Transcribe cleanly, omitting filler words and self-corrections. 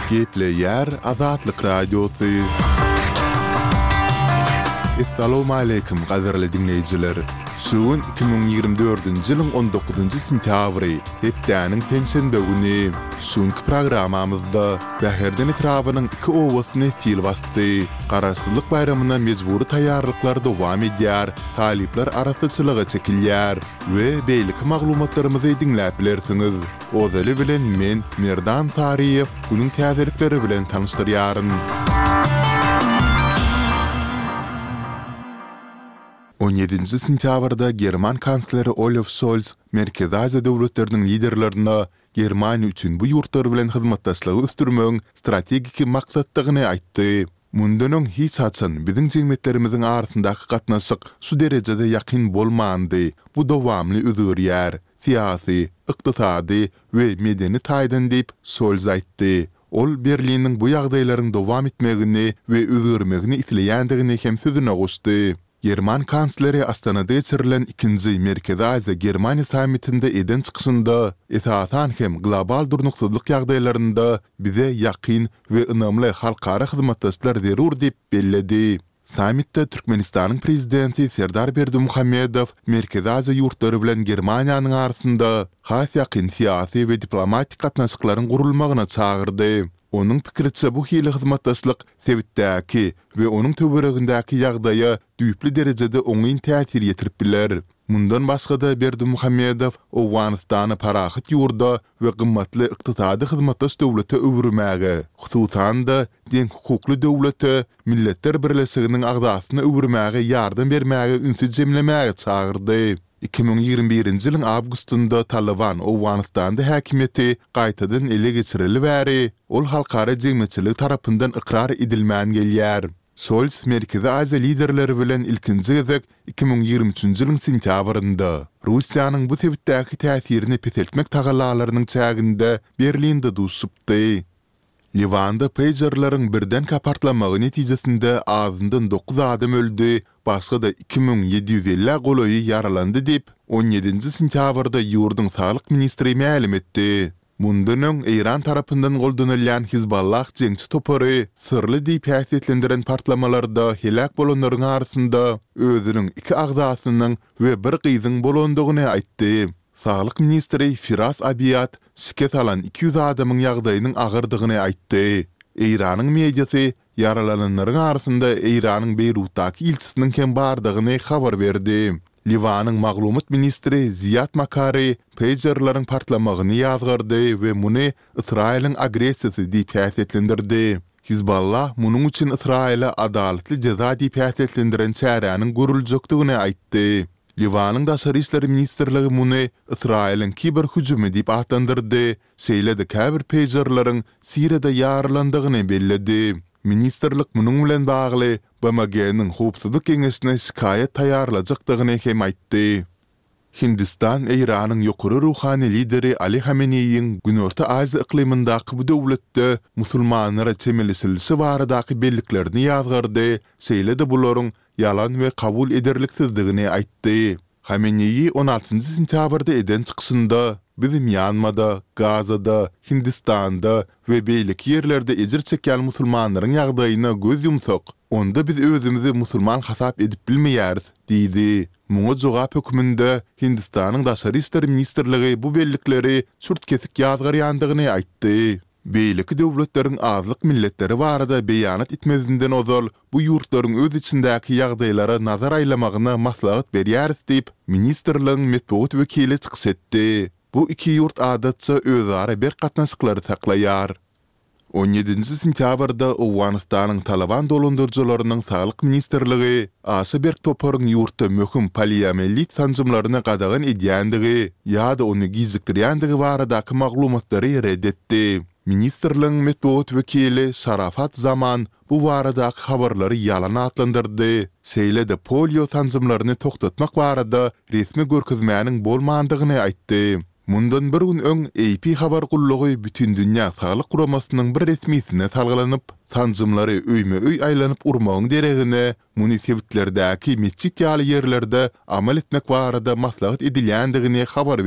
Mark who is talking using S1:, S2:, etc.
S1: Gepleyer Azatlyk Radiosu. Assalamu alaykum gaderli dinleyijiler. Suun 2024-nji ýylyň 19-njy sentýabry, hepdäniň pensiýa güni. Suunky programamyzda Bäherden etrabynyň 2 owasyny fil bastdy. Garaşsyzlyk bayramyna mejburi taýýarlyklar dowam edýär, talipler arasyçylyga çekilýär we beýlik maglumatlarymyzy dinläp bilersiňiz. Ozaly bilen men Merdan Tariýew günüň täzelikleri bilen tanışdyrýaryn. 17-nji sentýabrda German kansleri Olaf Scholz Merkezi Aziýa döwletleriniň liderlerine Germaniýa üçin bu ýurtlar bilen hyzmatdaşlygy östürmegiň strategik maksatdygyny aýtdy. Mundan hiç haçan biziň jemgyýetlerimiziň arasyndaky gatnaşyk şu derejede ýakyn bolmandy. Bu dowamly üzürýär, siýasy, ykdysady we medeni taýdan diýip Scholz aýtdy. Ol Berliniň bu ýagdaýlaryň dowam etmegini we üzürmegini isleýändigini hem sözüne goşdy. German kansleri Astanada geçirilen 2-nji Merkezi Aziýa Germaniýa sammitinde eden çykyşynda esasan hem global durnuksuzlyk ýagdaýlarynda bize ýakyn we ynamly halkara hyzmatdaşlar zerur diýip belledi. Sammitde Türkmenistanyň prezidenti Serdar Berdimuhammedow Merkezi Aziýa ýurtlary bilen Germaniýanyň arasynda has ýakyn siýasy we diplomatik gatnaşyklaryň gurulmagyna çagyrdy. Onun pikirçe bu hili hyzmatdaşlyk sebitdäki we onuň töweregindäki ýagdaýa düýpli derejede oňyn täsir ýetirip biler. Mundan başga-da Berdimuhammedow Owganystany parahat ýurda we gymmatly ykdysady hyzmatdaş döwlete öwürmäge, hususan da deň hukukly döwlete, milletler birleşiginiň agdasyna öwürmäge ýardam bermäge ünsüz jemlemäge çagyrdy. 2021-nji ýylyň awgustunda Taliban Owganystanda häkimiýeti gaýtadan ele geçirildi bäri, ol halkara jemgyýetçilik tarapyndan ikrar edilmän gelýär. Scholz Merkezi Aziýa liderleri bilen ilkinji gezek 2023-nji ýylyň sentýabrynda Russiýanyň bu sebitdäki täsirini peseltmek tagallalarynyň çäginde Berlinde duşupdy. Livanda pagerlaryň birden kapartlamagy netijesinde azyndan 9 adam öldü, başga da 2750 golaýy yaralandy diýip 17-nji sentýabrda ýurduň saglyk ministri ma'lum etdi. Mundan Iran tarapyndan goldanylýan Hizballah jeňçi topary sırly diýip häsiýetlendiren partlamalarda helak bolanlaryň arasynda özüniň 2 agzasynyň we bir gyzyň bolandygyny aýtdy. Saglyk ministri Firas Abiyat şiket alan 200 adamyň ýagdaýynyň agyrdygyny aýtdy. Iranyň mediasy yaralananlaryň arasynda Iranyň Beýrutdaky ilçisiniň hem bardygyny habar berdi. Livanyň maglumat ministri Ziyad Makari pagerlaryň partlamagyny ýazgyrdy we muny Israýlyň agressiýasy diýip häsiýetlendirdi. Hizballah munyň üçin Israýla adalatly jaza diýip häsiýetlendiren çäräniň görüljekdigini aýtdy. Livanyň daşary işleri ministrligi muny Israýlyň kiber hüjumy diýip atandyrdy. Şeýle-de käbir pagerlaryň Siriýada ýaralandygyny belledi. Ministerlik munyň bilen bagly BMG-niň howpsuzlyk keňeşine şikaýet taýýarlajakdygyny hem aýtdy. Hindistan Iranyň ýokary ruhany lideri Ali Hameneiýiň Günorta Aziýa iklimyndaky bu döwletde musulmanlara temelisilisi baradaky belliklerini ýazgyrdy. Şeýle-de bularyň yalan we kabul ederliksizdigini aýtdy. Hameneiýi 16-njy sentýabrda eden çykyşynda biz Myanmada, Gazada, Hindistanda we beýlik ýerlerde ejir çekýän musulmanlaryň ýagdaýyna göz ýumsak, onda biz özümizi musulman hasap edip bilmeýäris diýdi. Muňa jogap hökmünde Hindistanyň daşary işleri ministrligi bu bellikleri çurt kesik ýazgyrýandygyny aýtdy. Beýleki döwletleriň azlyk milletleri barada beýanat etmezinden ozal bu ýurtlaryň öz içindäki ýagdaýlara nazar aýlamagyna maslahat berýäris diýip ministrligiň metbuat wekili çykyş etdi. Bu iki ýurt adatça özara bir gatnaşyklary saklaýar. 17-nji sentýabrda Owganystanyň Taliban dolandyrjylarynyň saglyk ministrligi Aşyberg toparyň ýurtda möhüm poliamellit sanjymlaryny gadagan edýändigi ýa-da ony gizikdirýändigi baradaky maglumatlary reddetdi. Ministerligiň metbuat wekili Şarafat Zaman bu baradaky habarlary ýalan atlandyrdy. Şeýle-de polio sanjymlaryny toktatmak barada resmi görkezmäniň bolmandygyny aýtdy. Mundan bir gün öň AP habar gullugy bütün dünýä saglyk guramasynyň bir resmisine salgylanyp, sanjymlary öýme-öý aýlanyp urmagyň deregine munisipitlerdäki mesjid ýaly ýerlerde amal etmek barada maslahat edilýändigini habar